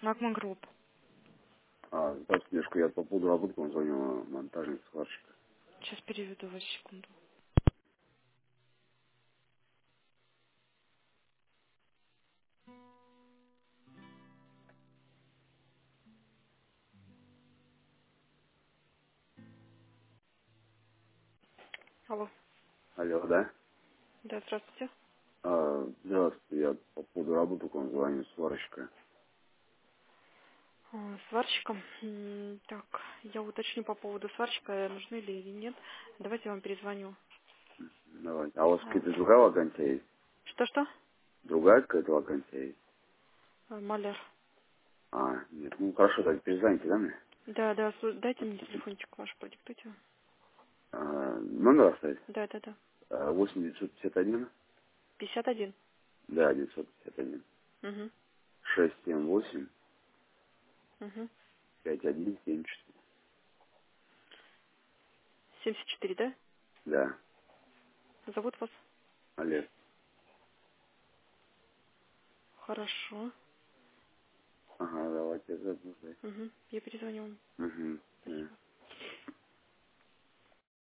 Магма Групп. Здравствуйте, девушка, я по поводу работы к вам звоню, монтажник, сварщик. Сейчас переведу вас, секунду. Алло. Алло, да? Да, здравствуйте. Здравствуйте, я по поводу работы к вам звоню, сварщика. Сварщиком. Так, я уточню по поводу сварщика, нужны ли или нет. Давайте я вам перезвоню. Давайте. А у вас А, какая-то другая вакансия есть? Что-что? Другая какая-то вакансия есть? Маляр. Нет, ну хорошо, так перезвоните, да, мне? Да, да, дайте мне телефончик ваш, продиктуйте. Номер оставить? Да, да, да. 8951? 51. Да, 951. Угу. 678 Угу. 5174. 74, да? Да, Зовут вас? Олег. Хорошо. Ага, давайте запускай. Угу. Я перезвоню вам. Угу. Спасибо.